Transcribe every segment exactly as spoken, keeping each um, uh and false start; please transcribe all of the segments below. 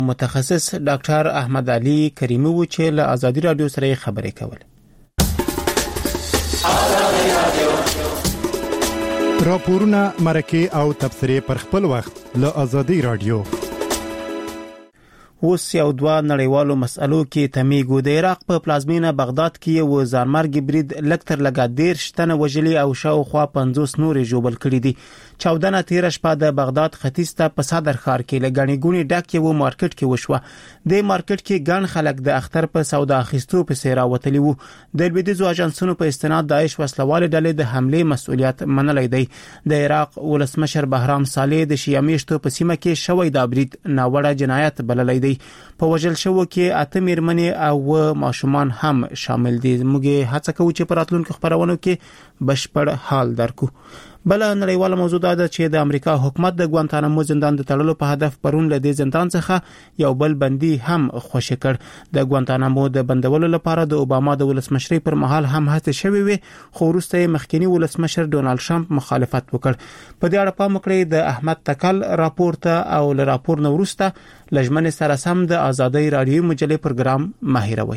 متخصص ډاکټر احمد علي کریمی و چې له آزادي رادیو سره خبرې کولې. راپورونه مرکه او تبصره پر خپل وخت له آزادي رادیو. اوس یو دوه نړیوالو مسألو کې تمیګو. د عراق په پلازمینه بغداد کې یو ځانمرګ برید لکتر لګا دیر شتنه وجلی او شاوخوا پنځوس نورې جوبل کړي دي. چودنه تیر شپه د بغداد ختیځ ته په صدر ښار کې لګڼې ګونی ډک یو مارکیټ کې وشوه. د مارکیټ کې ګڼ خلک د اختر په سودا اخیستو په سیرا وتلی وو. د لویدیځو اژانسونو په استناد داعش وسلواله ډلې د حمله مسؤلیت منلای دی. د عراق ولسمشر بهرام صالح د شیعه میشتو په سیمه کې شوی دا برید ناوړه جنایت بللی دی. په وجل شو کې اته میرمنې او ماشومان هم شامل دي. موږ هڅه کوو چې په راتلونکو خبرونو کې بشپړ حال درکو. بل نړیواله موضوع ده چې د امریکا حکومت د ګوانتانامو زندان د تړلو په هدف پرون له دې زندان څخه یو بل بندي هم خوشی کړ. د ګوانتانامو د بندولو لپاره د اوباما د ولسمشرۍ پر مهال هم هڅه شوې وي، خو وروسته مخکنی ولسمشر ډونالد ټرمپ مخالفت وکړ. په دې اړه پام وکړئ د احمد تکل راپور ته او له راپور نو وروسته لجمن سره سم د آزادۍ رادیو مجلې پروګرام ماهیروي.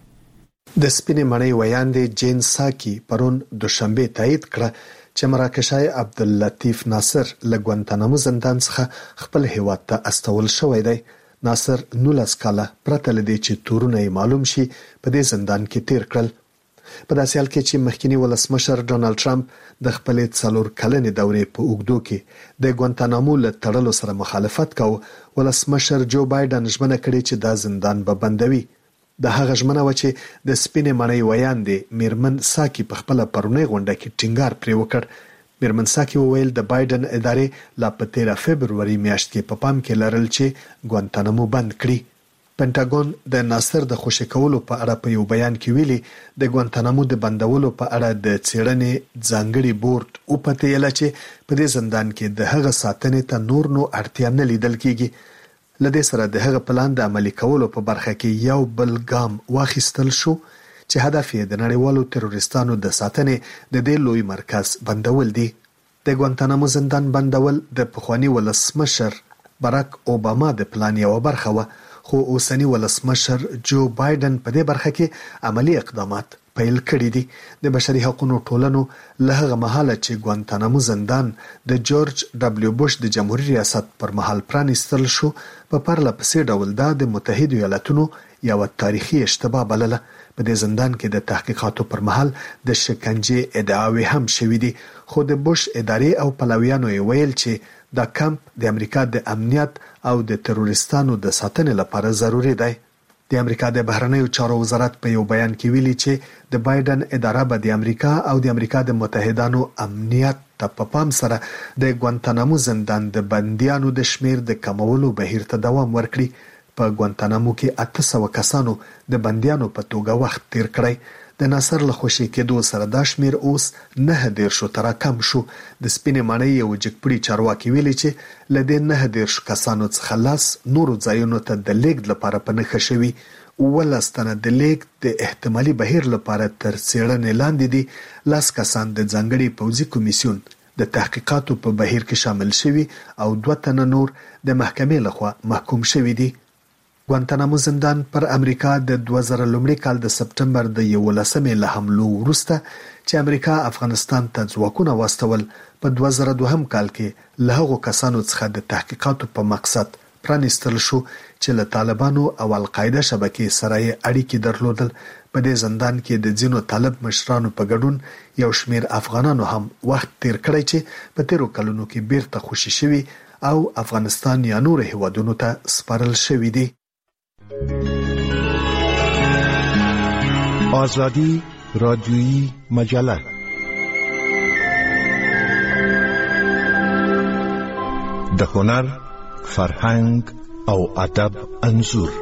د سپینې مړۍ ویاندې جین ساکی پرون دوشنبه تایید کړه چې مراکشای عبداللطیف ناصر له ګوانتانامو زندان څخه خپل هیواد ته استول شوی دی. ناصر نولس کاله پرته لدی چې تورونه یې معلوم شي په دې زندان کې تیر کړل. په داسې حال کې چې مخکنی ولسمشر ډونالد ټرمپ د خپل څلور کلنې دورې په اوږدو کې د ګوانتانامو له تړلو سره مخالفت کاوه، ولسمشر جو بایدن ژمنه کړې چې دا زندان به بندوي. د هغه ژمنه و چې د سپینې مړۍ ویاندې میرمن ساکی په خپل پرونی غونډه کې ټینګار پرې وکړ. میرمن ساکی وویل د بایدن ادارې لا په تیره فبروري میاشت کې په پام کې لرل چې ګوانتانامو بند کړي. پینټاګون د ناصر د خوشی کولو په اړه په یو بیان کې ویلي د ګوانتانامو د بندولو په اړه د څېړنې ځانګړي بورډ او پته یلا چې په دې زندان کې د هغه ساتنې ته نور نو اړتیا نه لیدل کیږي. لدې سره د هغه پلان د عملي کولو په برخه کې یو بل ګام واخیستل شو چې هدف یې د نړیوالو تروریستانو د ساتنې د دې لوی مرکز بندول دي. د ګوانتانامو زندان بندول د پخوانی ولسمشر باراک اوباما د پلان یو برخه و، خو اوسنی ولسمشر جو بایدن په دې برخه کې عملی اقدامات پیل کړي دي. د بشري حقوقو ټولنو له هغه مهاله چې ګوانتانامو زندان د جورج ډبلیو بوش د جمهوریت ریاست پر مهال پرانیستل شو، په پرله پسې ډول دا د متحده ایالاتونو یو تاریخي اشتباه بلله. په دې زندان کې د تحقیقاتو پر مهال د شکنجې ادعاوې هم شوې دي، خو د بوش ادارې او پلویانو یې ویل چې دا کمپ د امریکا د امنیت او د تروریستانو د ساتنې لپاره ضروری دی. د امریکا د بهرنیو چارو وزارت په یو بیان کې ویلي چې د بایدن اداره به د امریکا او د امریکا د متحدانو امنیت ته په پام سره د ګوانتانامو زندان د بندیانو د شمیر د کمولو بهیر ته دوام ورکړي. په ګوانتانامو کې اته سوه کسانو د بندیانو په توګه وخت تیر کړی. د ناصر له خوشی کېدو سره دا شمیر اوس نه دیرشو ته راکم شو. د سپینې مړۍ یو جګپړي چارواکي ویلي چې له دې نه دیرشو کسانو څخه لاس نورو ځایونو ته د لیږد لپاره په نښه شوي. ولس تنه د لیږد د احتمالي بهیر لپاره تر څېړنې لاندې دي. لاس کسان د ځانګړي پوځي کمیسیون د تحقیقاتو په بهیر کې شامل شوي او دوه تنه نور د محکمې لخوا محکوم شوي دي. ګوانتانامو زندان پر امریکا د دوه زره لومړي کال د سپټمبر د یولسمې له حملو وروسته چې امریکا افغانستان ته ځواکونه واستول، په دوه زره دوهم کال کې له هغو کسانو څخه د تحقیقاتو په مقصد پرانیستل شو چې له طالبانو او القاعده شبکې سره یې اړیکې درلودل. په دې زندان کې د ځینو طالب مشرانو په ګډون یو شمیر افغانانو هم وخت تیر کړی چې په تیرو کلونو کې بیرته خوشي شوي او افغانستان یا نور هیوادونو ته سپارل شوي دي. آزادی رادیویی مجله د هنر، فرهنګ او ادب انځور.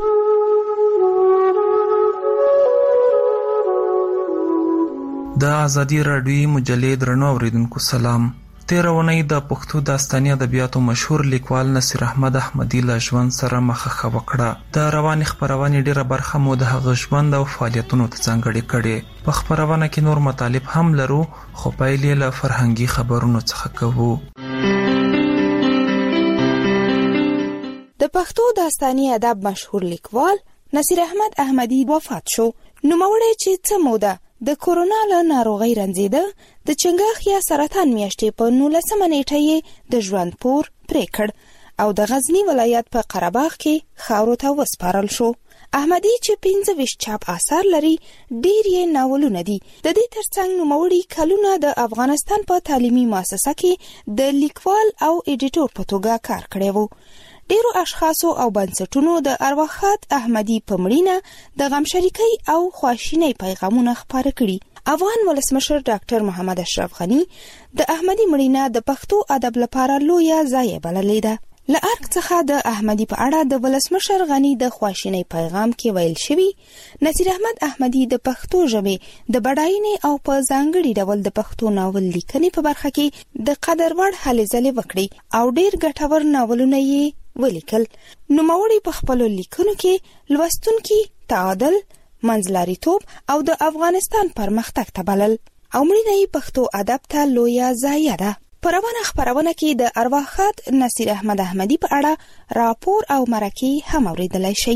د آزادی رادیویی مجلې درنو اوریدونکو سلام. تیرونی د پښتو داستاني ادبیاتو مشهور لیکوال نصیر احمد احمدی له ژوند سره مخه وکړه. د رواني خبرونې ډیره برخه مو د هغه ژوند او فعالیتونو ته ځانګړې کړې. په خبرونه کې نور مطالب هم لرو، خو پیل یې له فرهنګي خبرونو څخه کوو. د پښتو داستاني ادب مشهور لیکوال نصیر احمد احمدی وفات شو. نوموړی چې څه موده د کورونا له ناروغۍ رنځیده، د چنګاښ یا سرطان میاشتې په نولسمه نیټه یې د ژوند پور پرې کړ او د غزنی ولایت په قرهباغ کې خاورو ته وسپارل شو. احمدی چې پنځه ویشت چاپ آثار لري، ډیر یې ناولونه دي. د دې ترڅنګ نوموړي کلونه د افغانستان په تعلیمي مؤسسه کې د لیکوال او ایډیټور په توګه کار کړی وو. ډیرو اشخاصو او بنسټونو د ارواښاد احمدی په مړینه د غم شریکۍ او خواشینۍ پیغامونه خپاره کړي. افغان ولسمشر ډاکټر محمد اشرف غنی د احمدی مړینه د پښتو ادب لپاره لویه ضایعه بللې ده. له ارګ څخه د احمدی په اړه د ولسمشر غنی د خواشینۍ پیغام کې ویل شوی، نصیر احمد احمدی د پښتو ژبې د بډاینې او په ځانګړي ډول د پښتو ناول لیکنې په برخه کې د قدر وړ هلې ځلې وکړي او ډیر ګټور ناولونه یې ولیکل. نوموړي په خپلو لیکنو کې لوستونکي تعادل، منځلاریتوب او د افغانستان پرمختګ ته بلل او مړینه یې پښتو ادب ته لویه ضایعه ده. په روانه خپرونه کې د ارواښاد نصیر احمد احمدی په اړه راپور او مرکې هم اوریدلای شئ.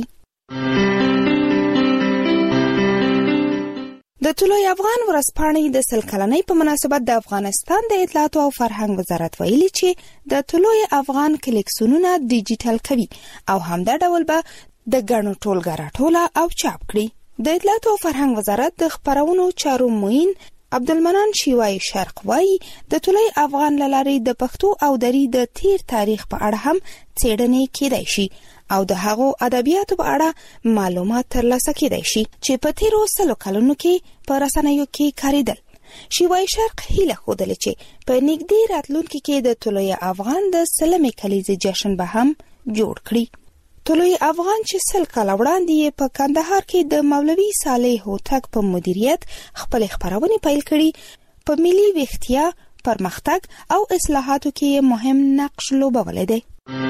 د طلوع افغان ورځپاڼې د سل کلنۍ په مناسبت د افغانستان د اطلاعات او فرهنګ وزارت ویلي چې د طلوع افغان کلیکسیونونه ډیجیټل کوي او همدا ډول به د ګڼو ټولګه راټوله او چاپ کړي. د اطلاعات او فرهنګ وزارت د خپرونو چارو معین عبدالمنان شیوای شرق وایي د طلوع افغان له لارې د پښتو او دری د تیر تاریخ په اړه هم څېړنې کېدای شي او د هغو ادبیاتو په اړه معلومات ترلاسه کېدای شي چې په تیرو سلو کلونو کې په رسنیو کې کارېدل. شیوای شرق هیله ښودله چې په نږدې راتلونکي کې د طلوع افغان د سلمې کلیزې جشن به هم جوړ کړي. طلوع افغان چې سل کاله وړاندې په کندهار کې د مولوي صالح هوتک په مدیریت خپل خپرونې پیل کړي، په ملي ویښتیا، پرمختګ او اصلاحاتو کې مهم نقش لوبولی دی.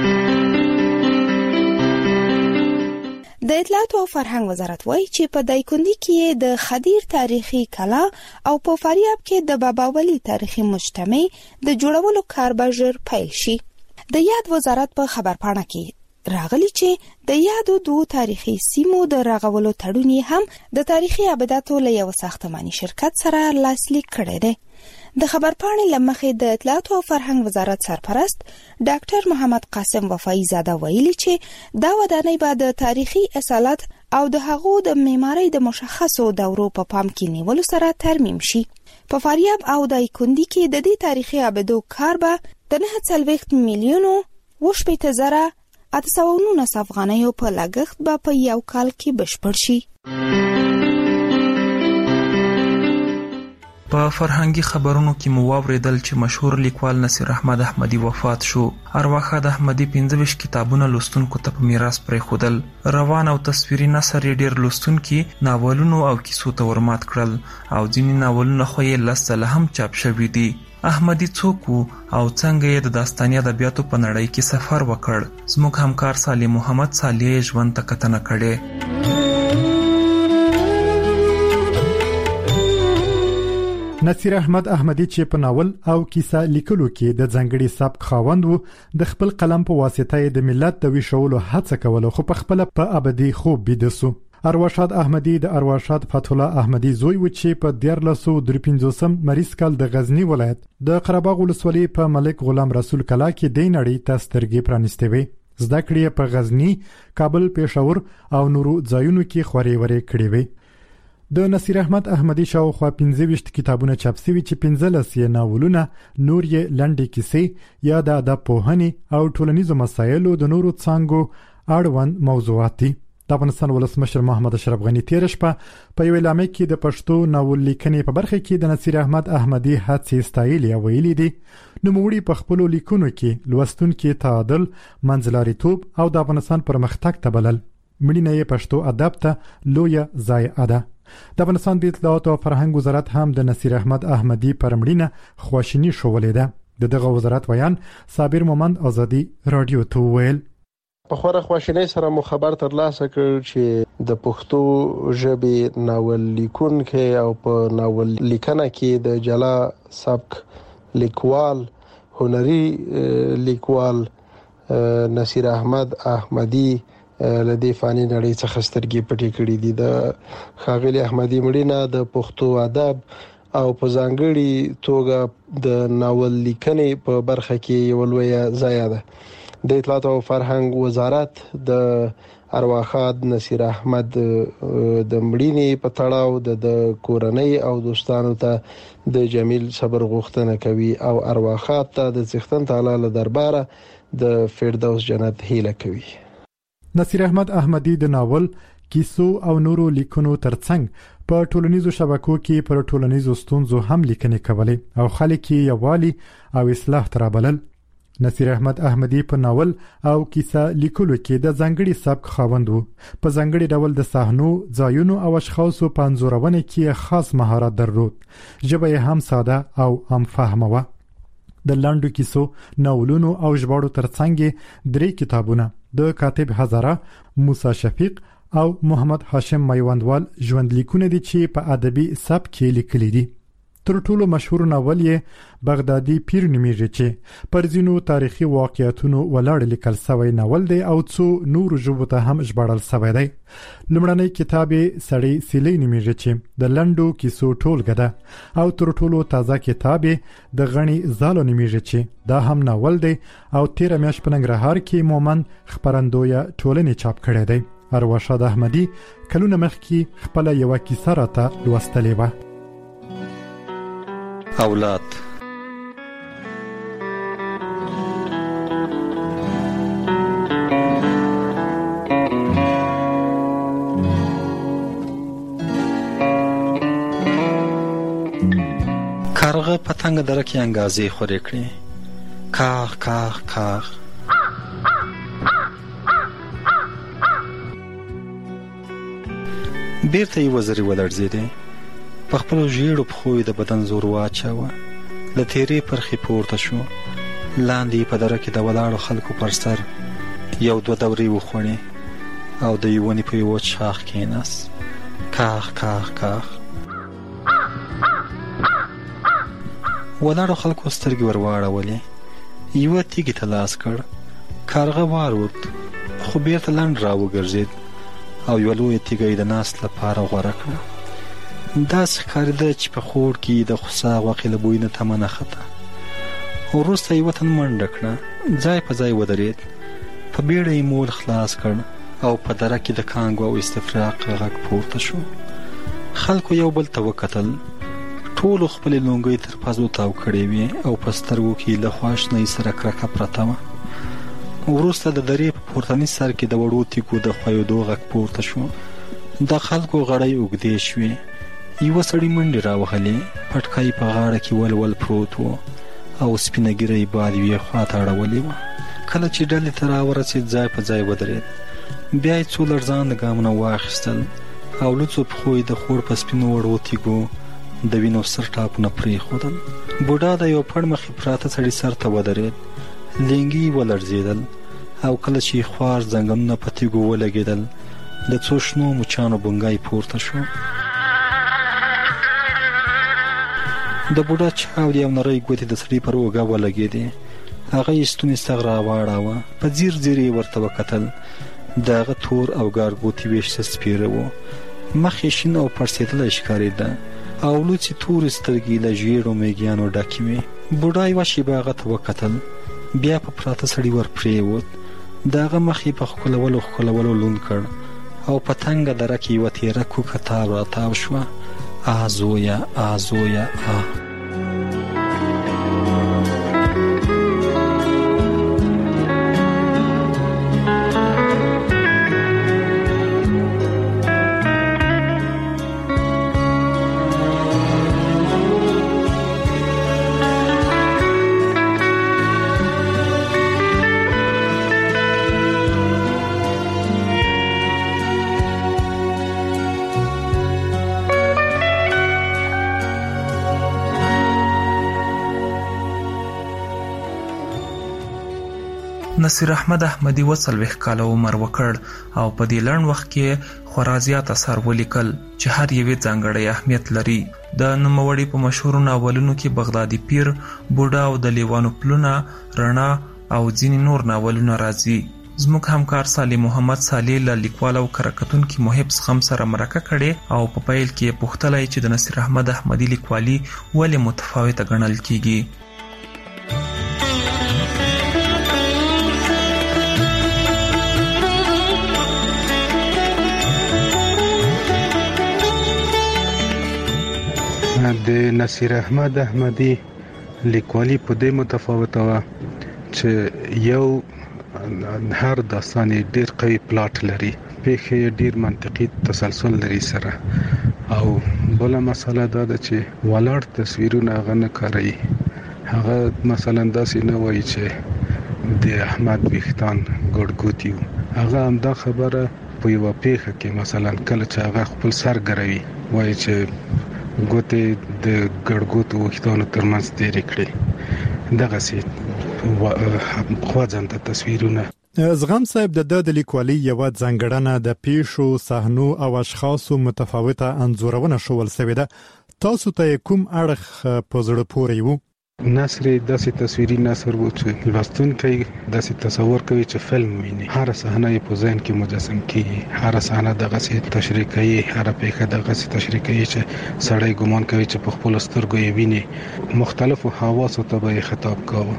د اطلاعات او فرهنګ وزارت وایي چې په دایکندي کې د خدیر تاریخي کلا او په فاریاب کې د بابا ولی تاریخي مجتمع د جوړولو کار به ژر پیل شي. د یاد وزارت په خبرپاڼه کې راغلی چې د یادو دوه تاریخي سیمو د رغولو تړون هم د تاریخي ابداتو له یو ساختماني شرکت سره لاسلیک کړی دی. د خبرپاڼې له مخې د اطلاعات او فرهنګ وزارت سرپرست ډاکټر محمد قاسم وفایي زاده ویلي چې دا ودانۍ به د تاریخي اصالت او د هغو د معمارۍ د مشخصو دورو په پام کې نیولو سره ترمیم شي. په فاریاب او دایکندي کې د دې تاریخي ابدو کار به د نهه څلوېښت میلیونو اووه شپېته زره اته سوه نولس افغانیو په لګښت به په یو کال کې بشپړ شي. په فرهنګي خبرونو کې مو واوریدل چې مشهور لیکوال نصیر احمد احمدی وفات شو. ارواښاد احمدی پنځه ویشت کتابونه لوستونکو ته په میراث پرېښودل. روان او تصویري نثر یې ډېر لوستونکي ناولونو او کیسو ته ورمات کړل او ځینې ناولونه خو یې لس ځله هم چاپ شوي دي. احمدی څوک و او څنګه یې د داستاني ادبیاتو په نړۍ کې سفر وکړ؟ زموږ همکار صالح محمد صالح ژوند ته کتنه کړې. نصیر احمد احمدی چې په ناول او کیسه لیکلو کې د ځانګړي سبک خاوند وو، د خپل قلم په واسطه د ملت د ویښولو هڅه کوله، خو په خپل په ابدي خوب بيده سو. ارواښاد احمدی د ارواښاد فتح الله احمدی زوی و چې په دیارلس سوه درې پنځوسم مریض کال د غزنی ولایت د قرهباغ ولسوالۍ په ملک غلام رسول کلا کې د نړۍ ته سترګې پرانستې وې. زده کړې په غزنی، کابل، پېښور او نورو ځایونو کې خوري وري کړې وې. د نصیر احمد احمدی شاوخوا پنځه ویشت کتابونه چاپ شوي چې پنځلس یې ناولونه، نور یې لنډې کیسې یا د ادب پوهنې او ټولنیزو مسایلو د نورو څانګو اړوند موضوعات دي. د افغانستان ولسمشر محمد اشرف غنی تیر شپه په یو اعلامیه کې د پښتو ناول لیکنې په برخه کې د نصیر احمد احمدی هڅې ستایلې او ویلي دي نوموړي په خپلو لیکنو کې لوستونکي تعادل، منځلاریتوب او د افغانستان پرمختګ ته بلل. مړینه یې پښتو ادب ته لویه ضایعه ده. د افغانستان د اطلاعات او فرهنګ وزارت هم د نصیر احمد احمدی پر مړینه خواشیني شولې ده. د دغه وزارت ویان صابر مومند ازادي رادیو ته ویل په خوره خواشینۍ سره مو خبر ترلاسه کړ چې د پښتو ژبې ناول لیکونکي او په ناول لیکنه کې د جلا سبک لیکوال، هنري لیکوال نصیر احمد احمدي لدې فانی نړۍ څخه سترګې پټې کړې دي. د ښاغلي احمدي مړینه د پښتو ادب او په ځانګړي توګه د ناول لیکنې په برخه کې یو لوی ضایعه ده. د اطلاعات او فرهنګ وزارت د ارواښاد نصیر احمد د مړینې په تړاو د کورنۍ او دوستانو ته د جمیل صبر غوښتنه کوي او ارواښاد ته د څښتن تعالی له درباره د فردوس جنت هیله کوي. نصیر احمد احمدي د ناول، کیسو او نورو لیکنو ترڅنګ په ټولنیزو شبکو کې پر ټولنیزو ستونزو هم لیکنې کولې او خلک یې یووالي او اصلاح ته رابلل. نصیر احمد احمدي په ناول او کیسه لیکلو کې د ځانګړي سبک خاوند و. په ځانګړي ډول د صحنو، ځایونو او اشخاصو په انځورونه کې خاص مهارت درلود. ژبه یې هم ساده او عام فهمه وه. د لاندو کیسو، ناولونو او ژباړو ترڅنګ درې کتابونه د کاتب هزاره، موسی شفیق او محمد هاشم میوندوال ژوندلیکونه دي چې په ادبي سبک کې لیکلي دي. تر ټولو مشهور ناول یې بغدادي پیر نومیږي چې پر ځینو تاریخي واقعیتونو ولاړ لیکل شوی ناول دی او څو نورو ژبو ته هم ژباړل شوی دی. لومړنی کتاب یې سړی سیلی نومیږي چې د لنډو کیسو ټولګه ده او تر ټولو تازه کتاب یې د غني زالو نومیږي چې دا هم ناول دی او تیر میاشت په ننګرهار کې مومن خبرندویه ټولنې چاپ کړی دی. ارواښاد احمدي کلونه مخکې خپل یو کیسه راته لوستلې وه. اولاد کارغه پتنګ درکې انګازې خورې کړې، کاغ کاغ کاغ. بیرته یې وزرې ولړزېدې. په خپلو ژیړو پښو یې د بدن زور واچاوه. له تیرې پرخې پورته شو. لاندې یې په دره کې د ولاړو خلکو پر سر یو دوه دورې وخوړې او د یوې ونې په یوه شاخ کېناست. کاغ کاغ کاغ. ولاړو خلکو سترګې ور واړولې. یوه تیږې ته لاس کړ. کارغه والوت خو بیرته لنډ را وګرځېد او یوه لویه تیږه یې د ناست لپاره غوره کړه. داسې ښکارېده چې په خوړ کې د خوسا غوښې له بوی نه تمه نښته. وروسته یې وطن منډه کړه، ځای په ځای ودرېد. په بیړه یې مول خلاص کړ او په دره کې د کانګو او استفراق غږ پورته شو. خلکو یو بل ته وکتل. ټولو خپلې لونګۍ تر پزو تاو کړې وې او په سترګو کې له خواشنۍ سره کرکه پرته وه. وروسته د درې په پورتني سر کې د وړو تیکو د ښویېدو غږ پورته شو. د خلکو غړۍ اوږدې شوې. یوه سړي منډې راوهلې. پټکی په غاړه کې ولول پروت و او سپینه ږیره یې باد یوې خوا ته اړولې وه. کله چې ډلې ته راورسېد ځای په ځای ودرېد. بیا یې څو لړزانده ګامونه واخیستل او لوڅو پښو یې د خوړ په سپینو وړو تیږو د وینو سر ټاپونه پرېښودل. بوډا د یو پړ مخې پراته سړي سر ته ودرېد. لینګي یې ولړزېدل او کله چې خوار ځنګنونه په تیږو ولګېدل د څو شنو مچانو بونګی پورته شو. د بوډا چاودې او نرۍ ګوتې د سړي پر اوږه ولګېدې. هغه یې ستوني سغ راواړاوه. په ځیر ځیر یې ورته وکتل. د هغه تور او ګارګوتې ویښته سپېره و. مخ یې شین او پړسېدلی ښکارېده او لوڅې تورې سترګې له ژیړو میږیانو ډکې وې. بوډا یوه شېبه هغه ته وکتل، بیا په پراته سړي ور پرېوت. د هغه مخ یې په ښکلولو ښکلولو لوند کړ او په تنګه دره کې یوه تېره کوکه تاو راتاو شوه. آ زویه آ زویه آ. نصیر احمد احمدي اووه څلوېښت کاله عمر وکړ او په دې لنډ وخت کې خورا زیات اثار ولیکل چې هر یوې ځانګړی اهمیت لري. د نوموړي په مشهورو ناولونو کې بغدادي پیر، بوډا او د لیوانو پلونه، رڼا او ځینې نور ناولونه راځي. زموږ همکار صالح محمد صالح له لیکوال او کرکټونکي محب څخه سره مرکه کړې او په پیل کې پوښتلای چې د نصیر احمد احمدي لیکوالي ولې متفاوته ګڼل کیږي. د نصیر احمد احمدي لیکوالي په دې متفاوته و چې یو هر داستان ډیر قوي پلاټ لري، پیښې ډیر منطقي تسلسل لري سره، او بل مسله دا ده چې ولاړ تصویرونه غنه کوي. هغه مثلا داسې نه وایي چې د احمد ویختان ګړګوتیو، هغه هم دا خبره په یو پیښه کې مثلا کله چې هغه خپل سر ګروي وایي چې ګوتې د ګړګوتو ویختانو ترمنځ تیرې کړې. دغه سي خوځنده تصویرونه. زغم صاحب د د لیکوالي یو ځانګړنه د پیښو، صحنو او اشخاصو متفاوته انځورونه شول سوي ده. تاسو ته کوم اړخ په زړه پورې وو؟ نثر داسې تصویري نثر وو چې لوستونکی داسې تصور کوي چې فلم ویني. هر صحنه یې په ذهن کې مجسم کیږي، هر صحنه دغه څه تشریح کوي، هر پیښه دغه څه تشریح کوي چې سړی ګمان کوي چې په خپل سترګو یې ویني. مختلفو حواسو ته به خطاب کوي،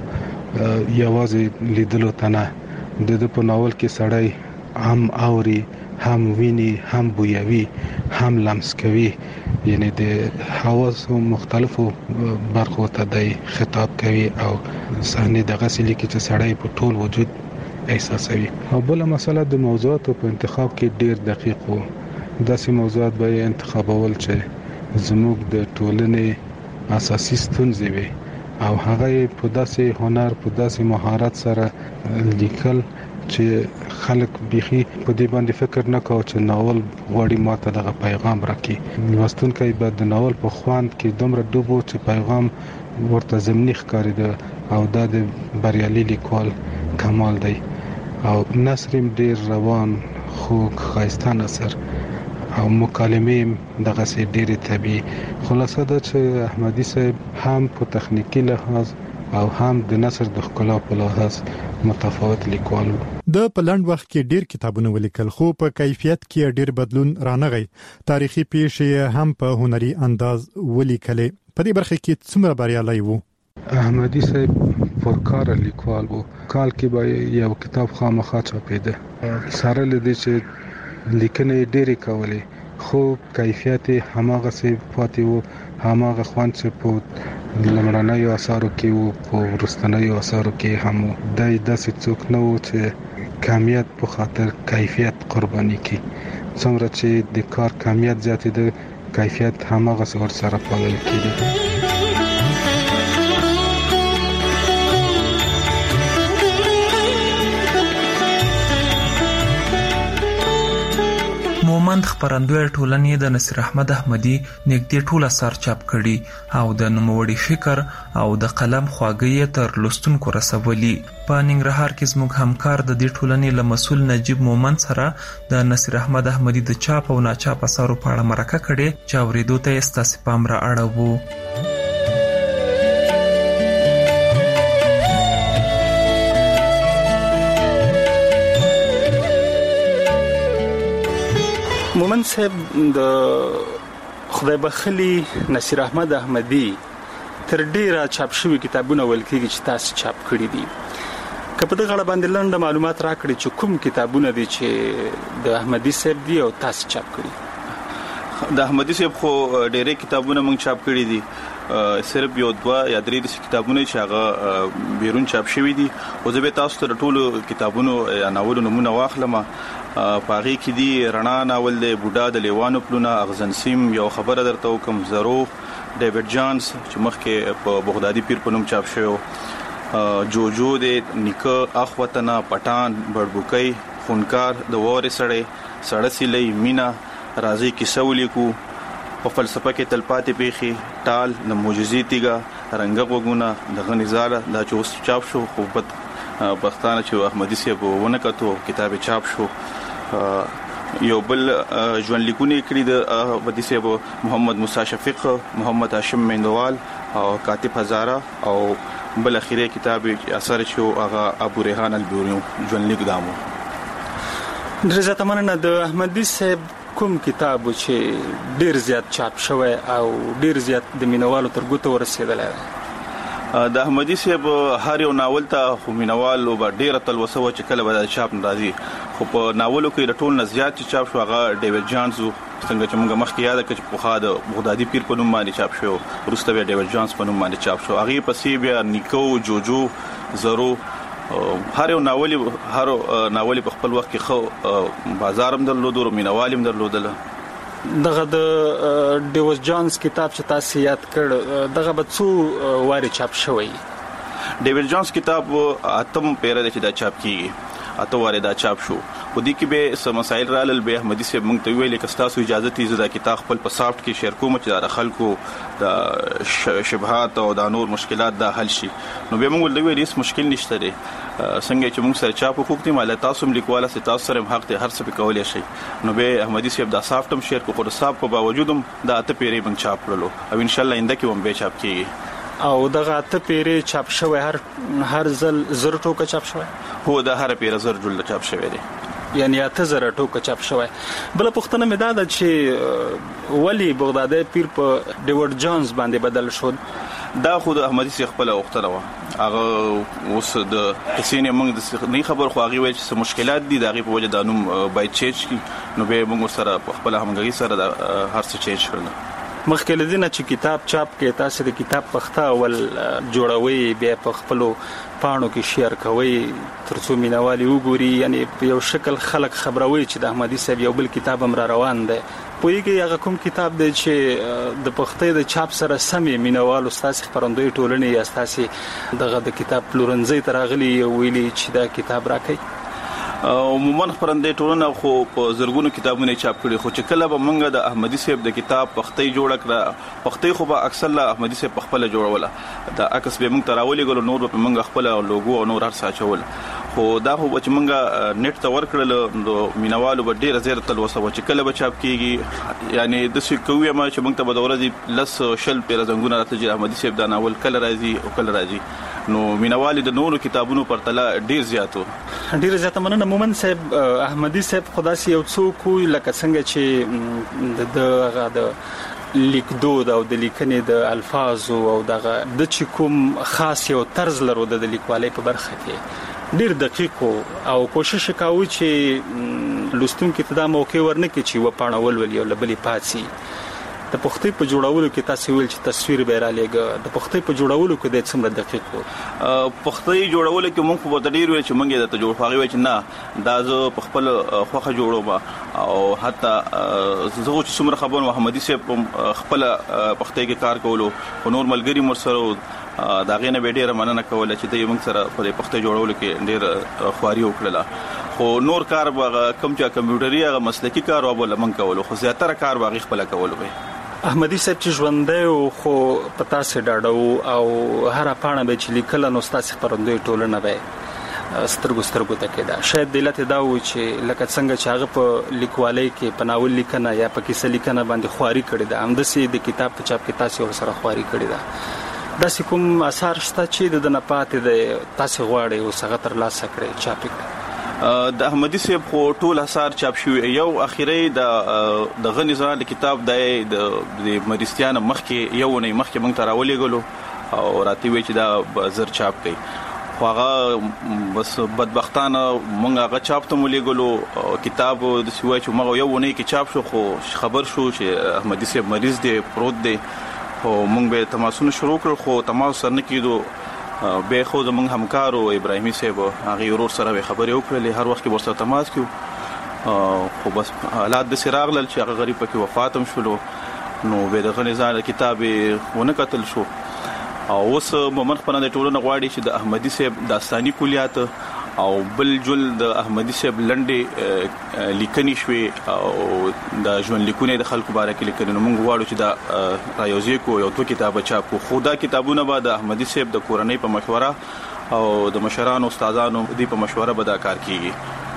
یوازې لیدلو ته نه. د د په ناول کې سړی هم اوري، هم ویني، هم بویوي، هم لمس کوي، یعنی د حواسو مختلفو برخو ته د خطاب کوي او صحنه دغه سلی کې چې سړی په ټول وجود احساسوي. او بل مسله د موضوعاتو په انتخاب کې ډیر دقیق وو. داسې موضوعات به انتخابول چې زموږ د ټولنې اساسي ستونزې وي او هغه په داسې هنر، په داسې مهارت سره لیکل چې خلک بيخي په دې باندې فکر نه کوي چې ناول غوړي ماته دغه پیغام راکړي. لوستونکي به د ناول په خوند کې دومره ډوبو چې پیغام ورته ضمني ښکاري، او دا د بریالي لیکوال کمال دی. او نثر ډیر روان، خوږ، ښایسته نثر او مکالمې دغه سي ډېرې طبيعي. خلاصه ده چې احمدي صاحب هم په تخنیکی لحاظ او هم د نثر د ښکلا په لحاظ متفاوت لیکوال و. د پلند وخت کې ډیر کتابونه ولیکل، خو په کیفیت کې ډیر بدلون رانغی. تاریخي پیښې هم په هنري انداز ولیکلې. په دې برخه کې څومره بریالي وو؟ احمدي صاحب پرکار لیکوال وو. کال کې به یو کتاب خامخا چاپېده، سره لدې چې لیکنې ډېرې کولې، خو کیفیت هماغه سي پاتې وو، هماغه خوند چې په لمړنیو اثارو کې وو، په وروستنیو اثارو کې هم وو. دا داسې څوک نه وو چې کمیت په خاطر کیفیت قرباني کړي. څومره چې د کار کمیت زیاتېده، کیفیت هماغه څه ورسره پالل کېده. مومند خبرندوی ټولنې د نصیر احمد احمدي نږدې ټول اثار چاپ کړي او د نوموړي فکر او د قلم خواږه تر لوستونکو رسولي. په ننګرهار کې زموږ همکار د دې ټولنې له مسؤل نجیب مومند سره د نصیر احمد احمدي د چاپ او ناچاپ اثارو په اړه مرکه کړې چې اورېدو ته یې ستاسو پام را اړوو. مومند صاحب د خدای بخلی نصیر احمد احمدي تر ډیره چاپ شوی کتابونه ولکېږي چې تاسو چاپ کړی دي. که په دغه اړه باندې لنډ معلومات راکړئ چې کوم کتابونه دي چې د احمدي صاحب دي او تاسو چاپ کړی؟ د احمدي صاحب خو ډېرې کتابونه موږ چاپ کړی دي، صرف یو دوه یا درې د کتابونه چې هغه بیرون چاپ شوی دي. او زه به تاسو ته ټولو کتابونو یا ناولونو نمونه واخلم. پاغي کې دی رڼا ناول دی، بوډا د لیوانو پلونه، اغزن سیم، یو خبره درته وکم، زرو، ډیوډ جانز چې مخکې په بغدادي پیر په نوم چاپ شوی، جوجو دی، نیکه، اخوتنه، پټان، بړبوکۍ، خونکار، د ووري سړی، سړسلې، مینا، راځي کیسه ولیکو، په فلسفه کې تلپاتې پیخي، ټال، د معجزې تیګه، رنګ غوګونه، د غنیزاله، دا چې اوس چاپ شو خو بد پښتانه چې احمدي صاحب ونه کتو کتاب چاپ شو. یو بل ژوند لیکونه کړی د احمدي صاحب محمد موسی شفیق، محمد هاشم میندوال او کاتب هزاره او بل اخیری کتاب اثر چې هغه ابو ریحان البیرونی ژوند لیک دامو. ډېر زیات مننه. د احمدي صاحب کوم کتاب چې ډېر زیات چاپ شوی او ډېر زیات د مینوالو تر ګوته ورسېدلی دی؟ د احمدي صاحب هر یو ناول ته خو مینوالو به ډېره تلوسه وه چې کله به د چاپ نه راځي، خو په ناولو کې د ټول نه زیات چې چاپ شو هغه ډیوډ جانز و، څنګه چې موږ مخکې یاده کړه چې پخوا د بغدادي پیر په نوم باندې چاپ شو، وروسته بیا ډیوډ جانز په نوم باندې چاپ شو، هغې پسې بیا نیکو، جوجو، زرو، هر یو ناول هر ناول په خپل وخت کې خو بازار هم درلود او مینوال هم درلودل. دغه د ډیوډ جانز کتاب چې تاسو یاد کړ دغه به څو واري چاپ شوی؟ ډیوډ جانز کتاب اتم پیره د چې دا چاپ کیږي، اته واره دا چاپ شو. خو دې کې به سم مسائل رالل به احمدي صاحب مونږ ته ویل چې تاسو اجازه تی زدا کتاب خپل په سافت کې شیر کوم چې د خلکو د شبهات او د نور مشکلات دا حل شي. نو به موږ ولې هیڅ مشکل نشته دی، څنګه چې موږ سره چاپ حقوق دي مال تاسو هم لیکواله سي تاسو سره حق دي هر څه په کولای شي. نو به احمدي صاحب دا سافت هم شیر کو خو د صاحب په باوجود هم دا اته پیری موږ چاپ کړلو او ان شاء الله انده کې هم به چاپ کیږي. او دغه اته پیری چاپ شوی هر هر ځل زر ټوکه چاپ شوی؟ هو دا هر پیره زر جوړ چاپ شوی دی، یعنی اته زره ټوکه چاپ شوی. بل پوښتنه مې دا ده چې ولی بغدادي پیر په ډیوډ جانز باندې بدل شو؟ دا خو د احمدي صاحب خپل وختره و، هغه اوس د حسین موږ نه خبر خو هغه وایي چې مشکلات دي دغه په وجه د نوم باید چینج کی، نو به موږ سره خپل همغږي سره د هر څه چینج کړل. مخکې لدینه چې کتاب چاپ کې تاسو د کتاب پخته ول جوړوي بیا په خپل پاڼو کې شیر کوي ترڅو مینوالي وګوري، یعنی په یو شکل خلک خبروي چې د احمدي صاحب یو بل کتاب هم را روان دی. پوهیږي هغه کوم کتاب دی چې د پخته د چاپ سره سمې مینوالو ستاسو خبرندوی ټولنې یا ستاسو دغه د کتاب پلورنځي تراغلي ویلي چې دا کتاب راکړي؟ عموما خبرنده ټولنه خو په زرګونو کتابونه چاپ کړي، خو چې کله به مونږ د احمدي صاحب د کتاب پختې جوړ کړه، پختې خو به اکثر له احمدي صاحب خپل جوړوله، دا عکس به مونږ تراولي ګلو نور به مونږ خپل لوګو او نور هر څه چول. خو دا خو چې مونږ نیټ ته ورکړل نو مینوالو به ډیره زیات تلوسه و چې کله به چاپ کیږي، یعنی د څه کوي ما چې مونږ ته به ورځي لس شل پیر زنګونه راته چې احمدي صاحب دا ناول کله راځي او کله راځي، نو مینوالي د نورو کتابونو پر تله ډیر زیاتو. ډیر زیات مننه مومن صاحب. احمدي صاحب خدا سي یو څوک لکه څنګه چې د د لیکدود او د لیکنې د الفاظ او دغه د چ کوم خاص یو طرز لرو د لیکوالۍ په برخه کې ډیر دقیق او کوشش کوي چې لوستونکو ته دا موقع ورنکړي چې و پاڼه ولولي او لبلي پاتسي. د پختې په جوړولو کې تاسو ویل چې تصویر به را لګا، د پختې په جوړولو کې د څومره دقیق وو؟ پختې جوړولو کې موږ په ډیر ویل چې موږ د ته جوړ فاغي وای چې نه دا زه په خپل خوخه جوړوم او حتی زه چې څومره خبر محمدي صاحب خپل پختې کې کار کولو او نور ملګری مر سره دا غینه به ډیره مننه کوله چې د موږ سره په پختې جوړولو کې ډیر خواري وکړه. خو نور کار به کم چې کمپیوټري هغه مسلکی کار او بل من کولو، خو زیاتره کار باغی خپل کولو وي. احمدي صاحب چې ژوندې او خو پتا سي ډاډو او هر پاڼه به چې لیکل نو ستاسو پرندوی ټولنه به سترګو سترګو ته کېده. شاید دلته دا و چې لکه څنګه چې هغه په لیکوالۍ کې په ناول لیکنه یا په کیسه لیکنه باندې خواري کړې ده، همداسې د کتاب په چاپ کې تاسو سره خواري کړې ده. دا کوم اثر شته چې د نه پاتې د تاسو غواړي او څنګه تر لاسه کړی چاپ کړئ؟ د احمدي صاحب خو ټول اثار چاپ شوی، یو اخیری د د غنی زړه د کتاب د مریستیان مخکې یو نه مخکې مونږ ته راولې غلو او راته وی چې دا زر چاپ کړي، خو هغه بس بدبختانه مونږ هغه چاپ ته مولې غلو کتاب د سوي چې مغه یو نه کې چاپ شو، خو خبر شو چې احمدي صاحب مریض دی پروت دی، او مونږ به تماسونه شروع کړ، خو تماس سره نه کېدو. به خو زمونږ همکارو ابراهیمي صاحب هغه ورور سره خبرې وکړلې، هر وخت کې ورسره تماس کیو، خو بس حالات د سراغ لل چې هغه غریب پکې وفات هم شولو، نو به دغه نظام کتاب ونه قتل شو. او اوس مومن خپل د ټولنه غواړي چې د احمدي صاحب داستاني کلیات او بل جل د احمدي صاحب لنډې لیکنې شوي او د ژوند لیکونه د خلکو باره کې لیکنې، نو موږ غواړو چې دا رايوځي کو یو دوه کتابه چاپ کو. خو دا کتابونه به د احمدي صاحب د کورنۍ په مشوره او د مشرانو استادانو دی په مشوره به دا کار کیږي.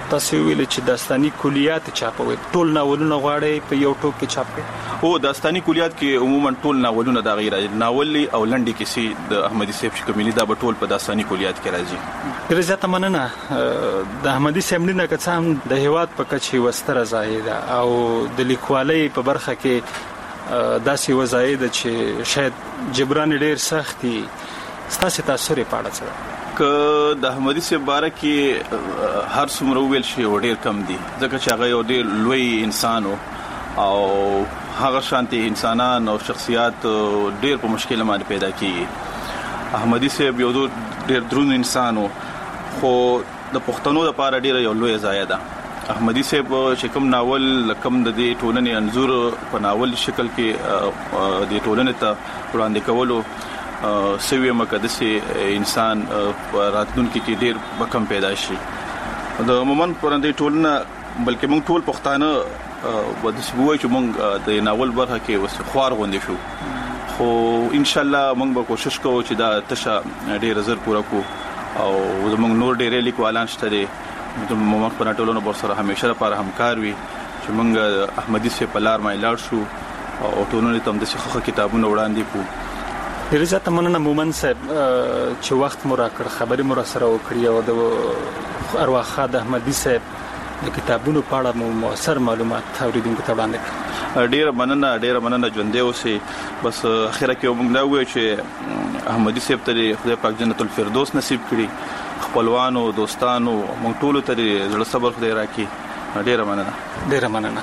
تاسو ویل چې داستاني کلیات چاپوي ټول ناولونه غواړي په یو ټوک کې چاپ کړي او داستاني کلیات کې عموما ټول ناولونه د غیر ناولي او لنډي کیسې د احمدي صاحب شکملي دا به ټول په داستاني کلیات کې راځي. ډېر زیاته مننه. د احمدي صاحب نه کڅام د هیواد په کچې وستره ځای ده او د لیکوالۍ په برخه کې داسې وځای ده چې شاید جبران ډېر سختي. ستاسو تاثیر په اړه څه ک د احمدي صاحب باره کې هر څومره ویل شي ډېر کم دي ځکه چې هغه یو ډېر لوی انسان او هغه شانتي انسانان او شخصیات ډېر په مشکل باندې پیدا کیږي. احمدي صاحب یو ډېر درون انسان خو د پښتنو لپاره ډېر یو لوی ځای ده. احمدي صاحب چې کوم ناول کم د دې ټولنې انزور په ناول شکل کې د ټولنې ته وړاندې کولو سوي مقدسي انسان راتلونکي کې ډېر بکم پیدا شي. د عموما پرندې ټولنه بلکې موږ ټول پښتانه د سبوي چې موږ د ناول برخه کې وسخوار غونډې شو خو ان شاء الله موږ به کوشش کوو چې دا تشه ډېر زر پوره کو او موږ نور ډېر لیکوالان شته دي د موږ په ټولونو بر سره همیشه لپاره همکار وي چې موږ احمدي صاحب په لار باندې لاړ شو او ټولونو ته د څه کتابونو وړاندې کو. ډېر زیاته مننه مومن صاحب چې وخت مو راکړ خبرې مو سره وکړې او د ارواخا د احمدي صاحب د کتابونو په اړه مو موثر معلومات اوریدونکو ته وړاندې کړل. ډېر مننه ډېر مننه ژوندې اوسئ. بس اخره کې موږ دا وایو چې احمدي صاحب ته خدای پاک جنت الفردوس نصیب کړي. خپلوانو دوستانو موږ ټول ته زړه صبر خدای راکړي. ډېر مننه ډېر مننه.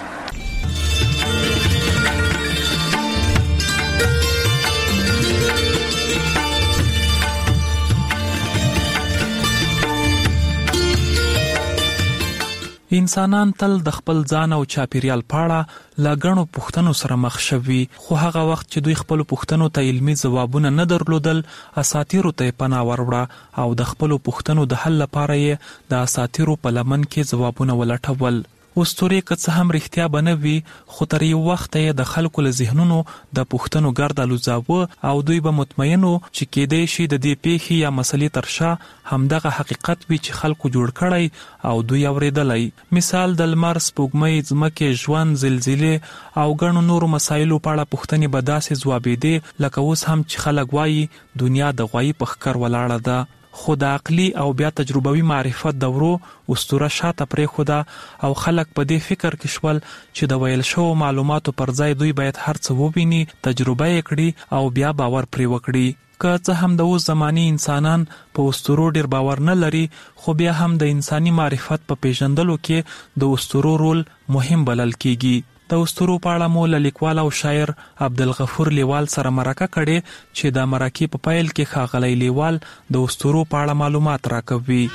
انسانان تل د خپل ځان او چاپیریال پاړه لاګڼو پوښتنو سره مخ شوي خو هغه وخت چې دوی خپل پوښتنو ته علمي ځوابونه نه درلودل اساطیرو ته پناه وروړه او د خپل پوښتنو د حل لپاره یې د اساطیرو په لمن کې ځوابونه ولټول. اسطورې که څه هم رښتیا بنوي خو تر یو وخت یې د خلکو له ذهنونو د پوښتنو ګرد الوځاوه او دوی به مطمئنو چې کېدای شي د دې پیښې یا مسلې تر شا همدغه حقیقت وي چې خلکو جوړ کړی او دوی اورېدلی. مثال د لمر، سپوږمۍ، ځمکې، ژوند، زلزلې او ګڼو نورو مسایلو په اړه پوښتنې به داسې ځوابېدې لکه اوس هم چې خلک وایي دنیا د غوایي په ښکر ولاړه ده. خو د عقلي او بیا تجربوي معرفت دورو اسطوره شاته پرېښوده او خلک په دې فکر کې شول چې د ویل شوو معلوماتو پر ځای دوی باید هر څه وویني، تجربه یې کړي او بیا باور پرې وکړي. که څه هم د اوس زماني انسانان په اسطورو ډېر باور نه لري خو بیا هم د انساني معرفت په پیژندلو کې د اسطورو رول مهم بلل کیږي. د اسطورو په اړه مو له لیکوال او شاعر عبدالغفور لیوال سره مرکه کړې چې د مرکې په پیل کې ښاغلی لیوال د اسطورو په اړه معلومات راکوي.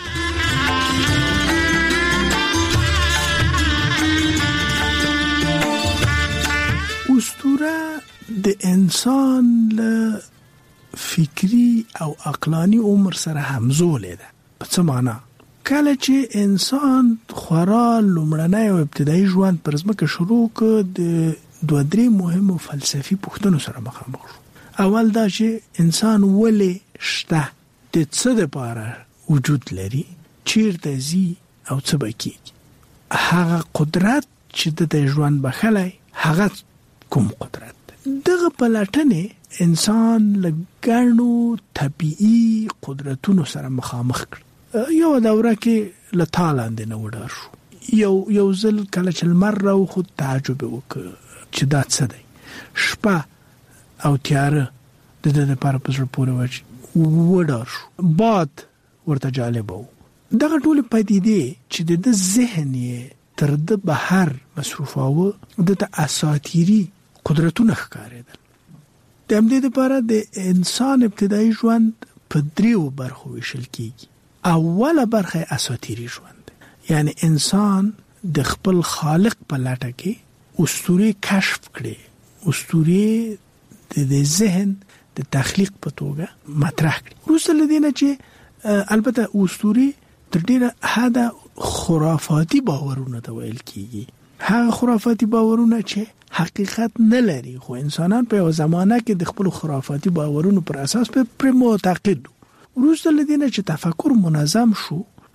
اسطوره د انسان له فکری او عقلانی عمر سره همزوله ده. په څه معنا؟ کله چې انسان خورا لومړنی او ابتدایي ژوند پر ځمکه شروع کړ د دوه درې مهمو فلسفي پوښتنو سره مخامخ شو. اول دا چې انسان ولې شته، د څه دپاره وجود لري، چیرته ځي او څه به کېږي. هغه قدرت چې د ژوند بخلی هغه کوم قدرت ده. دغه پلټنې انسان له ګڼو طبیعي قدرتونو سره مخامخ کړ. یو دوره کې له تالاندې نه وډار شو. یو یو ځل کله چې لمر راوخوت تعجب وکړ چې دا څه دی. شپه او تیاره د ده دپاره په زړه پورې وډار شو. باد ورته جالبه و. دغه ټولې پدیدې چې د ده ذهن یې تر ده بهر مصروفاوه د ته اساطیري قدرتونه ښکارېدل. د همدې دپاره د انسان ابتدایي ژوند په دریو برخو ویشل کېږي. اوله برخه اساطیری ژوند، یعنی انسان د خپل خالق په لټه کې اسطورې کشف کړي، اسطورې د ذهن د تخلیق په توګه مطرح کړي. وروسته له دې نه چې البته اسطورې تر ډېره حده خرافاتي باورونه ته ویل کېږي. هغه خرافاتي باورونه چې حقیقت نه لري خو انسانان په یو زمانه کې د خپل خرافاتي باورونو پر اساس په معتقد. وروسته له دې نه چې تفکر منظم شو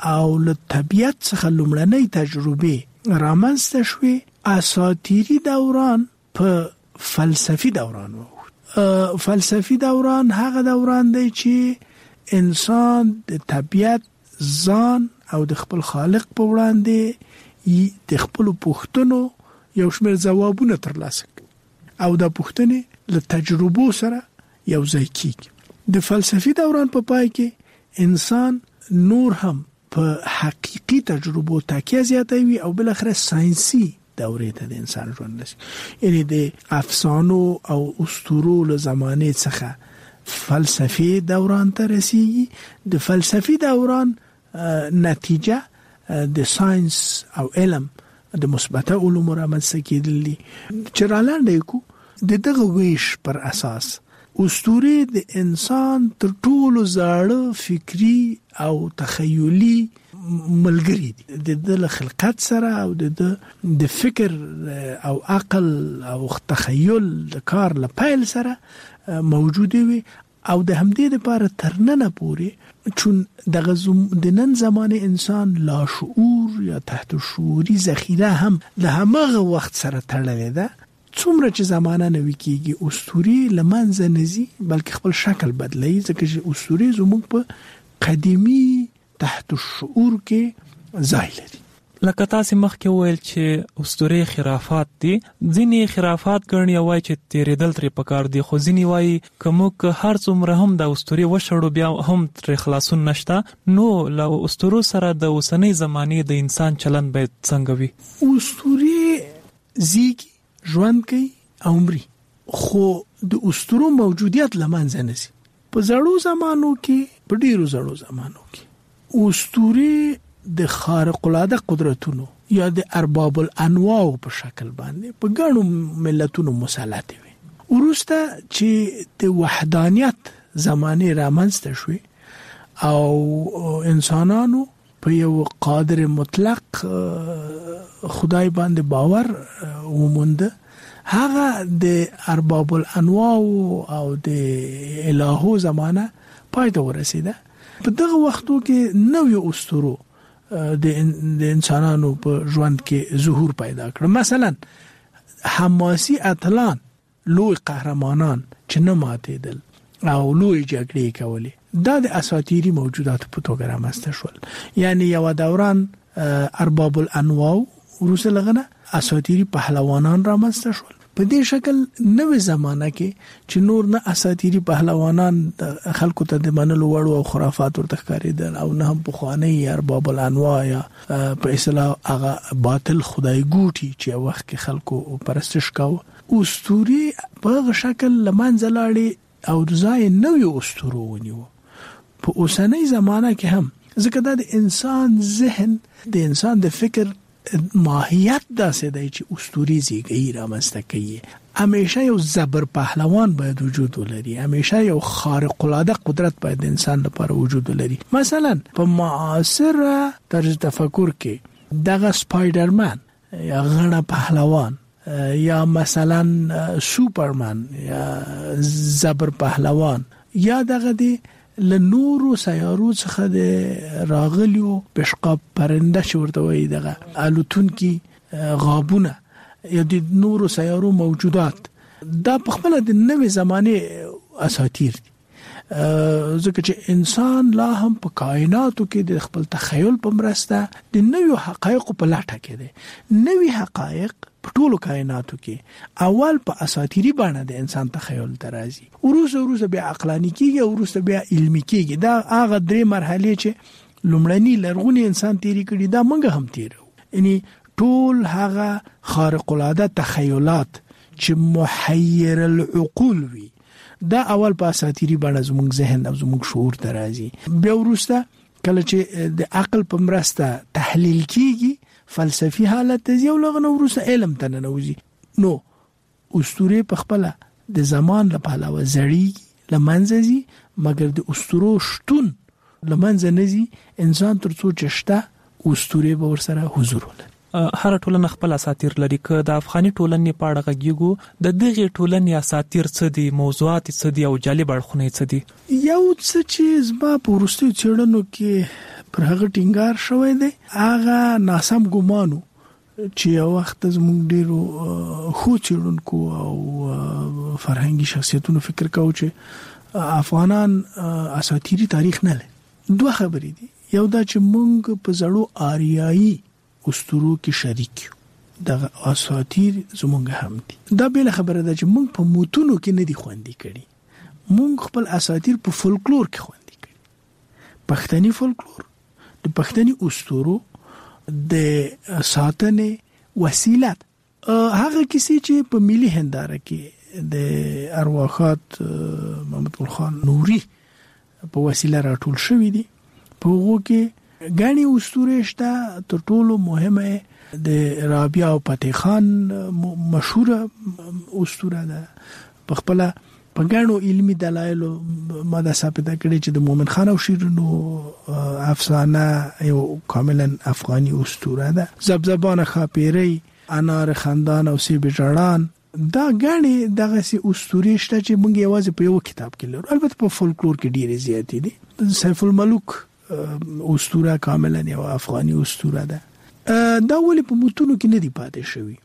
او له طبیعت څخه لومړنۍ تجربه رامنځته شوې اساطیری دوران په فلسفي دوران وو. فلسفي دوران هغه دوران دی چې انسان د طبیعت ځان او د خپل خالق په وړاندې د خپل پوښتنو یو شمېر ځوابونه ترلاسه کوي او د پوښتنې له تجربو سره یو ځای کیږي. د فلسفي دوران په پای کې انسان نور هم په حقيقي تجربو تاکید زیاتوي او بل اخر ساينسي دورې ته د انسان ژوند نشي، یعنی د افسانو او اسطورو له زمانه څخه فلسفي دوران ته رسیږي. د فلسفي دوران نتیجه د ساينس او علم د مثبته علومو رامنځته کېدل چې رالاندې کو د دغه ویش پر اساس اسطورې د انسان تر ټولو زاړه فکری او تخیلی ملګری دي. د خلقت سره او د د فکر او عقل او تخیل د کار لپاره سره موجوده وي او د همدې لپاره ترننه پوري چون دغه د نن زمانه انسان لا شعور یا تحت شعوري ذخیره هم له هغه وخت سره تړلې ده. څومره چې زمانه نوي کیږي اسطوري لمنځه نزي بلکې خپل شکل بدلوي، ځکه چې اسطوري زموږ په قديمي تحت الشعور کې ځای لري. لکه تاسو مخکې ویل چې اسطوري خرافات دي، ځینې خرافات ګڼي وای چې تیرېدل ترې پکار دي، خو ځینې وای کوم هر څومره هم د اسطوري وشړو بیا هم تر خلاصون نشته. نو له اسطورو سره د اوسنۍ زمانه د انسان چلند باید څنګه وي؟ اسطوري زیږي ژوند کوي او مري، خو د اسطورو موجودیت لمنځه نشي. په زړو زمانو کې په ډیرو زړو زمانو کې اسطوري د خارق العاده قدرتونو یا د ارباب الانواع په شکل باندې په ګڼو ملتونو مسلط وي. ورسته چې د وحدانیت زمانه رامنځته شوه او انسانانو په یو قادر مطلق خدای باندې باور وموند، هغه د ارباب الانواع او د الهو زمانه پای ته ورسیده. په دغه وختو کې نوې اسطورو د انسانانو په ژوند کې ظهور پیدا کړ. مثلا حماسي اتلان، لوی قهرمانان چې نه ماتېدل او لوی جګړې کولې، دا د اساطیری موجودات په توګه رامنځته شول. یعنی یو دوران ارباب الانواع ورسره لغنه اساطیری پهلوانان رامنځته شول. په دې شکل نوې زمانہ کې چې نور نه اساطیری پهلوانان خلکو ته د منلو وړو او خرافات ورته ښکارېدل او نه هم پخوانی ارباب الانواع یا په اصطلاح هغه باطل خدای ګوټي چې وخت کې خلکو پرستش کاوه. اسطوري په هغه شکل لمنځه لاړې او ځای نوې اسطورو ونیو. په اوسنۍ زمانہ کې هم ځکه دا د انسان ذهن د انسان د فکر ماهیت داسې دی چې اسطوري زیږي رامنځته کوي. همیشه یو زبر پهلوان باید وجود ولري، همیشه یو خارق العاده قدرت باید انسان لپاره وجود ولري. مثلا په معاصر طرز تفکر کې دغه سپایډرمن یا غړ پهلوان یا مثلا سوپرمن یا زبر پهلوان یا دغه دی لنورو سیارو څخه د راغلیو پشقاب پرنده شورته وي، دغه الوتون کې غابونه یا د نورو سیارو موجودات، دا په خپل د نوې زمانه اساطیر دي. ځکه چې انسان لا هم په کائناتو کې د خپل تخیل په مرسته د نوې حقایق په لټه کې دي. نوې حقایق په ټولو کائناتو کې اول په اساطیری باندې د انسان تخیل ترازی، وروسته وروسته بیا عقلانی کېږي او وروسته بیا علمي کېږي. دا هغه درې مرحله چې لومړنی لرغونی انسان تیری کړي دا موږ هم تیرو. یعنی ټول هغه خارق العاده تخیلات چې محیر العقول وي دا اول په اساطیری باندې زموږ ذهن او زموږ شعور ترازی. بیا وروسته کله چې د عقل په مرسته تحلیل کېږي فلسفي حالت ته یو لغنه وروسته علم ته ننوځي. نو اسطوره په خپل د زمان لپاره وزړی لمنځه زی، مګر د اسطورو شتون لمنځه نزي. انسان ترڅو چشته اسطوره به ورسره حضور ولري. هر ټولنه خپل اساطیر لري. که د افغاني ټولنې په اړه غږیږو، د دغه ټولنې اساطیر څه دي، موضوعات څه دي او جالب اړخونه څه دي؟ یو څه چې زما په ورستي چړنو کې پر هغه ټینګار شوی دی. هغه ناسم ګمانو چې یو وخت زموږ ډیرو خو چیرونکو او فرهنګي شخصیتونو فکر کاوه چې افغانان اساطیری تاریخ نه لري. دوه خبرې دي. یو دا چې موږ په زړو آریایي اسطورو کې شریک یو، د اساطیر زموږ هم دي. دا بل خبره ده چې موږ په موتونو کې نه دي خوندي کړي، موږ خپل اساطیر په فولکلور کې خوندي کړي. پښتني فولکلور د پښتني اسطورو د ساتنې وسیله هغه کیسې چې په ملي هنداره کې د ارواحات محمد ګل خان نوري په وسیله راټول شوی دي. په هغه کې غني اسطوره شته. تر ټولو مهمه د رابعه او فتح خان مشهوره اسطوره ده. په خپل په غنو علمي دلایل ماده ثابت کړي چې د مومن خان او شیرینو افسانه یو کاملا افغاني اسطوره ده. زبزبان خاپيري، انار خندان او سی بجړان، دا غني دغه سي اسطوري شته چې موږ یوازې په یو کتاب کې لرو. البته په فولکلور کې ډېر زیات دي. سیف الملوک اسطوره کاملا یو افغاني اسطوره ده. دا ولې په متونو کې نه دی پاتې شوی؟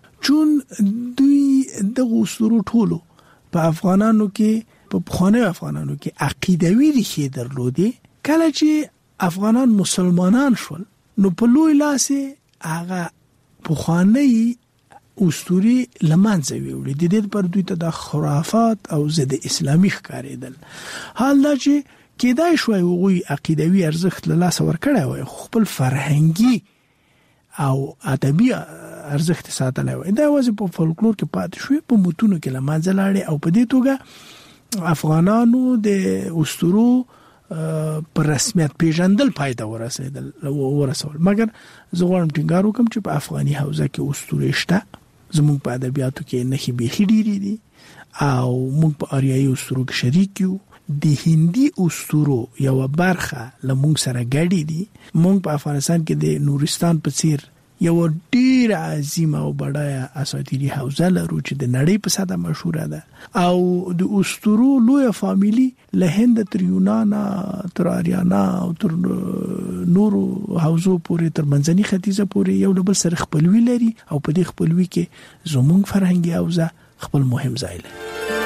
چون دوی دغه اسطورو ټولو په افغانانو کې په بخانه افغانانو کې عقیدوي ریښې درلودي. کله چې افغانان مسلمانان شول نو په لوی لاس هغه بخانه اسطوري لمانځه ویولې. د دې پر دوی ته د خرافات او ضد اسلامي ښکارېدل. حال دا چې کېدای شوی وغوی عقیدوي ارزښت له لاسه ورکړی وای، خپل فرهنګي او ادبي ارزښت ساتلی وای. دا یوازې په فولکلور کې پاتې شوی، په متونو کې له منځه لاړې. او په دې توګه افغانانو د اسطورو پر رسمیت پیژندل پای ته ورسېدل ورسول. مګر زه غواړم ټینګار وکړم چې په افغاني حوزه کې اسطورې شته. زموږ په ادبیاتو کې نښې بیخي ډېرې دي او موږ په آریایي اسطورو کې شریک یو. د هندي اسطورو یو برخه لمونږ سره ګډې دي. موږ په افغانستان کې د نورستان په څیر یو ډیر عظیم او بډایه اساطیری حوزه لرو چې د نړۍ په ساده مشهوره ده. او د اسطورو لوی فامیلی له هند تر یونان تر آریانا او تر نورو حوزو پورې تر منځني ختیځه پورې یو ډول سره خپلوي لري. او په دې خپلوي کې زموږ فرهنګي حوزه خپل مهم ځای لري.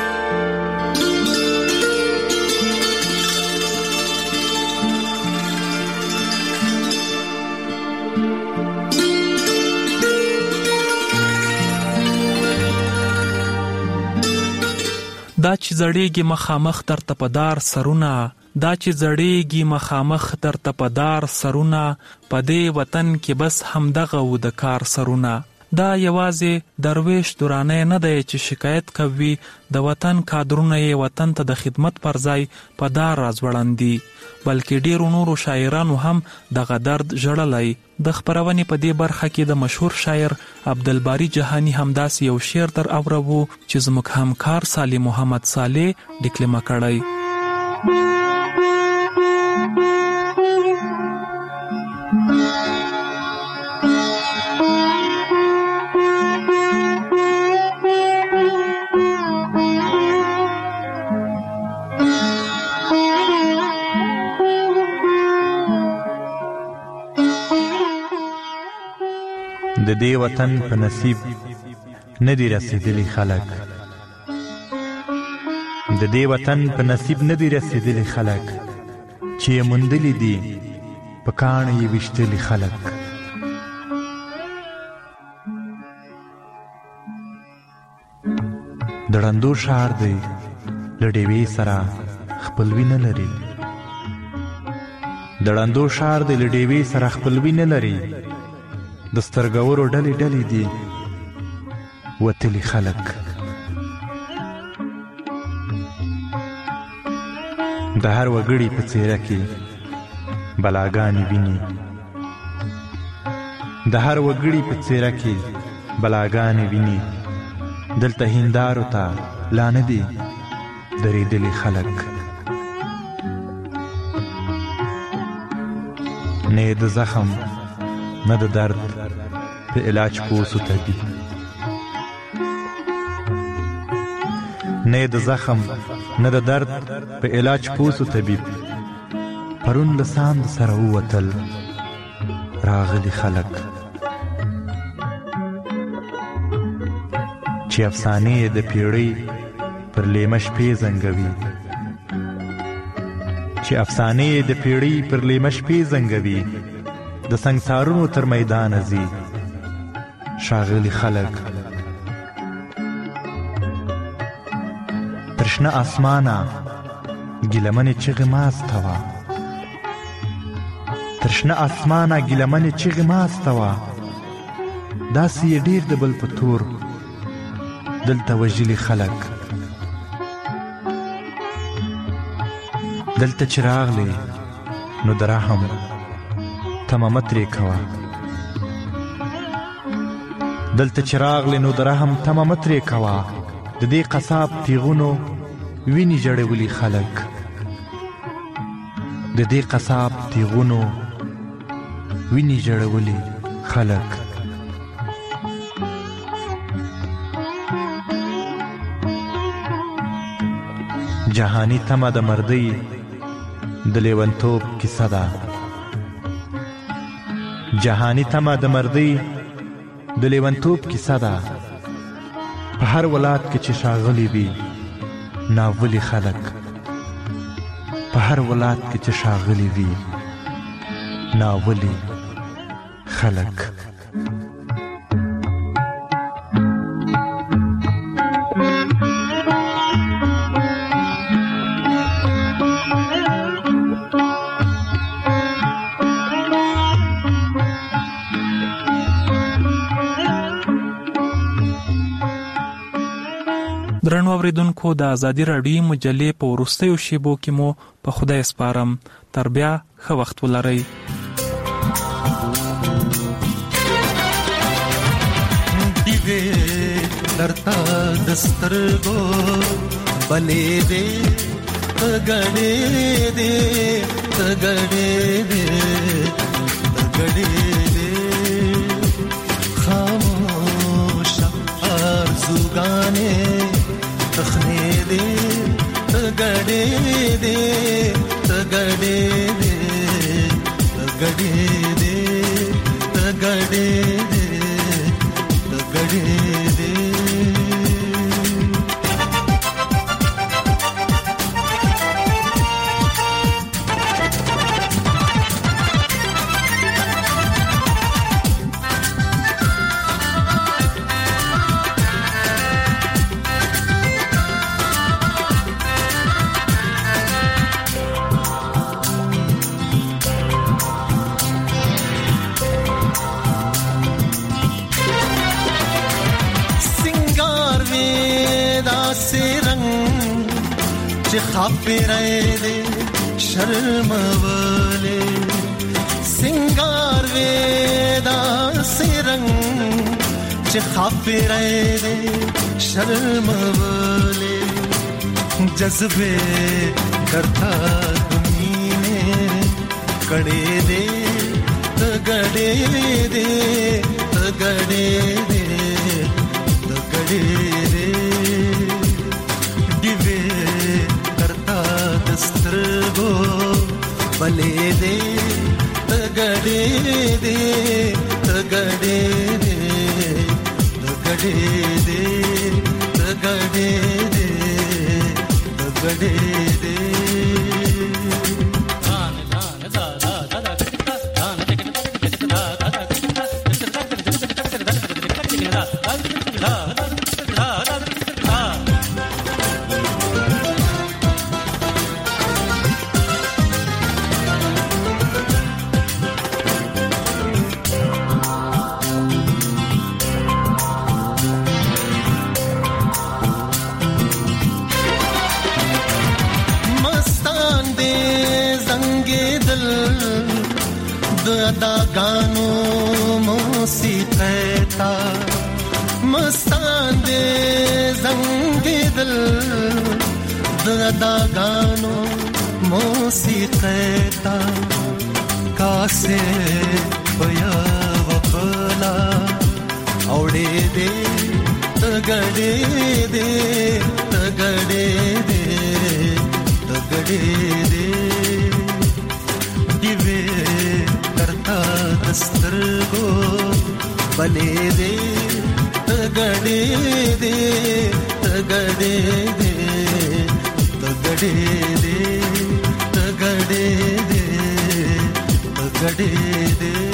دا چې زړېږي مخامخ در تپدار سرونه، دا چې زړېږي مخامخ در تپدار سرونه، په دې وطن کې بس همدغه و د کار سرونه. دا یوازې درویش دورانه نه دی چې شکایت کوي، د وطن کادرونه یې وطن ته د خدمت پر ځای په دار راځوړندي، بلکې ډیرو نورو شاعرانو هم دغه درد ژړلی. د خپرونې په دې برخه کې د مشهور شاعر عبدالباری جهانی همداسې یو شعر در اورو چې زموږ همکار صالح محمد صالح ډیکلمه کړی. د دې وطن په نصیب نه دي رسېدلي خلک، د دې وطن په نصیب نه دي رسېدلي خلک، چې یې موندلي دي په کاڼو یې ویشتلي خلک. د ړندو ښار دی له ډیوې سره خپلوي نه لري، د ړندو ښار دی له ډیوې سره خپلوي نه لري، د سترګورو ډلې ډلې دي وتلي خلک. د هر وګړي په څېره کې بلاګانې ویني، د هر وګړي په څېره کې بلاګانې ویني، دلته هندارو ته لا نه دي درېدلي خلک. نه د زخم نه د درد په علاج پوسو طبیب، نه د زخم نه د درد په علاج پوسو طبیب، پرون لسان سره ووتل راغلي خلک چې افسانې د پیړۍ پر لیمه شپې زنګوي چې افسانې د پیړۍ پر لیمه شپې زنګوي د سنګسارونو تر میدان ځي ښاغلي خلک تر شنه اسمانه ګیلمنې چغې ماسته وه تر شنه اسمانه ګیلمنې چغې ماسته وه داسې یې ډېر د بل په تور دلته وژلي خلک دلته چې راغلې نو د رحم تمه مه ترې کوه دلته چې راغلې نو د رحم تمه مه ترې کوه د دې قصاب تیغونو وینې جړولي خلک د دې قصاب تیغونو وینې جړولي خلک جهانی تمه د مردۍ د لیونتوب کیسه ده جهانی تمه د مردۍ د لیونتوب کیسه ده په هر ولایت کې چې ښاغلي وي ناولي خلک په هر ولایت کې چې ښاغلي وي ناولي خلک درنو اوریدونکو د ازادي راډیو مجلې په وروستیو شیبو کې مو په خدای سپارم تر بیا ښه وخت ولرئ دیوې درته د سترګو بلې دې تګړې دې تګړې دې تګړې دې خاموش ارزوګانې تخنې دې تګړې دې تګړې دې تګړې دې تګړې دې تګړې دې خاپیرای دې شرمولې سنگار ودا سرنګ چې خاپیرای دې شرمولې جذبه درتا دنینے کڑے دے تگڑے دے تگڑے دے تگڑے دے دسترگو بلے دے تگڑے دے تگڑے دے تگڑے دے تگڑے دے تگڑے دے دا گانو موسیقیتا مستان دے زنگ دل دا گانو موسیقیتا کاسے بیا وپلا اوڑے دے تگڑے دے تگڑے دے تگڑے دے پسترګو بلې دې تګړې دې تګړې دې تګړې دې تګړې دې تګړې دې